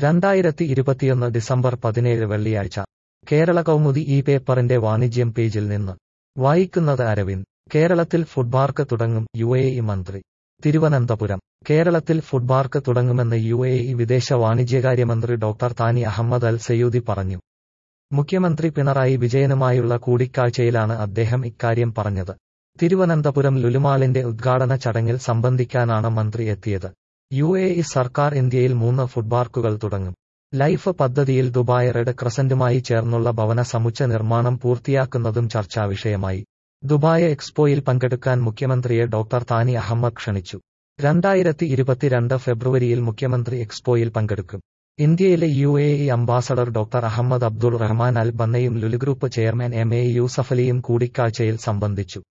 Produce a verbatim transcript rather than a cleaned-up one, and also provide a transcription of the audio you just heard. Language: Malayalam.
രണ്ടായിരത്തി ഇരുപത്തിയൊന്ന് ഡിസംബർ പതിനേഴ് വെള്ളിയാഴ്ച കേരള കൗമുദി ഈ പേപ്പറിന്റെ വാണിജ്യം പേജിൽ നിന്ന് വായിക്കുന്നത് അരവിന്ദ്. കേരളത്തിൽ ഫുഡ് പാർക്ക് തുടങ്ങും യു എ ഇ മന്ത്രി. തിരുവനന്തപുരം. കേരളത്തിൽ ഫുഡ് പാർക്ക് തുടങ്ങുമെന്ന് യു എ ഇ വിദേശ വാണിജ്യകാര്യമന്ത്രി ഡോക്ടർ താനി അഹമ്മദ് അൽ സയൂദി പറഞ്ഞു. മുഖ്യമന്ത്രി പിണറായി വിജയനുമായുള്ള കൂടിക്കാഴ്ചയിലാണ് അദ്ദേഹം ഇക്കാര്യം പറഞ്ഞത്. തിരുവനന്തപുരം ലുലുമാളിന്റെ ഉദ്ഘാടന ചടങ്ങിൽ സംബന്ധിക്കാനാണ് മന്ത്രി എത്തിയത്. യു എ ഇ സർക്കാർ ഇന്ത്യയിൽ മൂന്ന് ഫുഡ് പാർക്കുകൾ തുടങ്ങും. ലൈഫ് പദ്ധതിയിൽ ദുബായ് റെഡ് ക്രസന്റുമായി ചേർന്നുള്ള ഭവന സമുച്ചയ നിർമ്മാണം പൂർത്തിയാക്കുന്നതും ചർച്ചാവിഷയമായി. ദുബായ് എക്സ്പോയിൽ പങ്കെടുക്കാൻ മുഖ്യമന്ത്രിയെ ഡോക്ടർ താനി അഹമ്മദ് ക്ഷണിച്ചു. രണ്ടായിരത്തി ഇരുപത്തിരണ്ട് ഫെബ്രുവരിയിൽ മുഖ്യമന്ത്രി എക്സ്പോയിൽ പങ്കെടുക്കും. ഇന്ത്യയിലെ U A E ambassador doctor Ahmed Abdul Rahman Al ബന്നയും Lulu group chairman M A യൂസഫലിയും കൂടിക്കാഴ്ചയിൽ സംബന്ധിച്ചു.